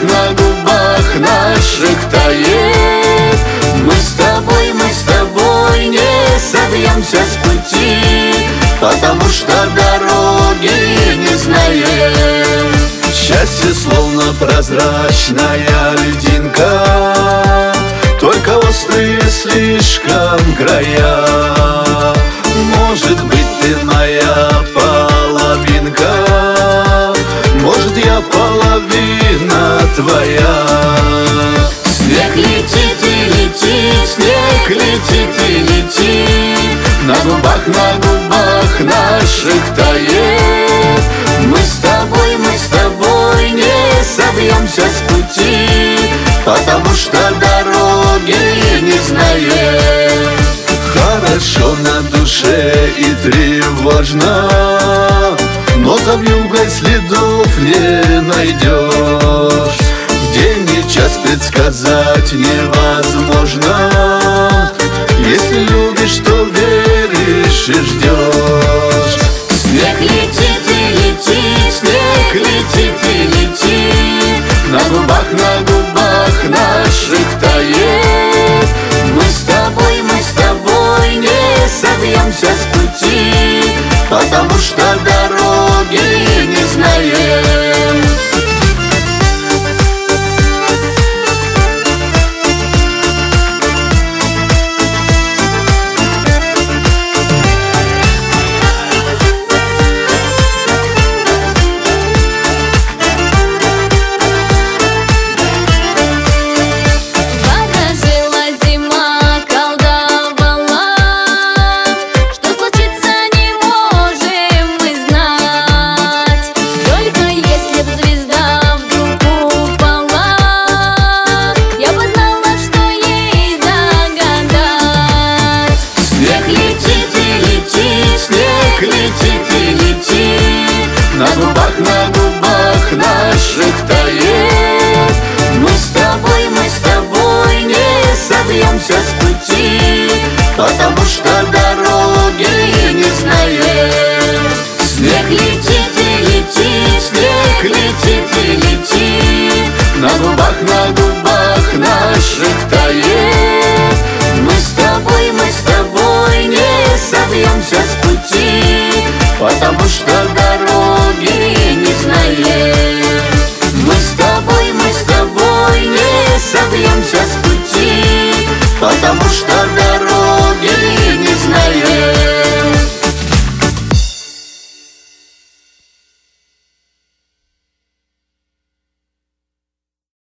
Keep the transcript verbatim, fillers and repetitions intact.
на губах наших тает. Мы с тобой, мы с тобой не собьемся с пути, потому что дороги не знаем. Счастье словно прозрачная льдинка, только острые слишком края. Может быть, ты моя половинка, может, я половина твоя. Снег летит и летит, снег летит и летит, на губах, на губах наших тает. Мы с тобой, мы с тобой не собьемся с пути, потому что дороги не знаем. Хорошо на душе и тревожно, но за вьюгой следов не найдешь. День и час предсказать невозможно, если любишь, то веришь и ждешь. Снег летит и летит, снег летит и летит, на губах, на губах наших тает. Мы с тобой, мы с тобой не собьемся с пути, потому что дороги не знаем. Летит и летит, на губах, на губах наших тает. Мы с тобой, мы с тобой не собьемся с пути, потому что дороги не знаем. Снег летит и летит, снег летит и летит, на губах, на губах наших тает. Мы с тобой, мы с тобой не собьемся с пути, потому что дороги не знаем. Мы с тобой, мы с тобой не собьемся с пути, потому что дороги не знаем.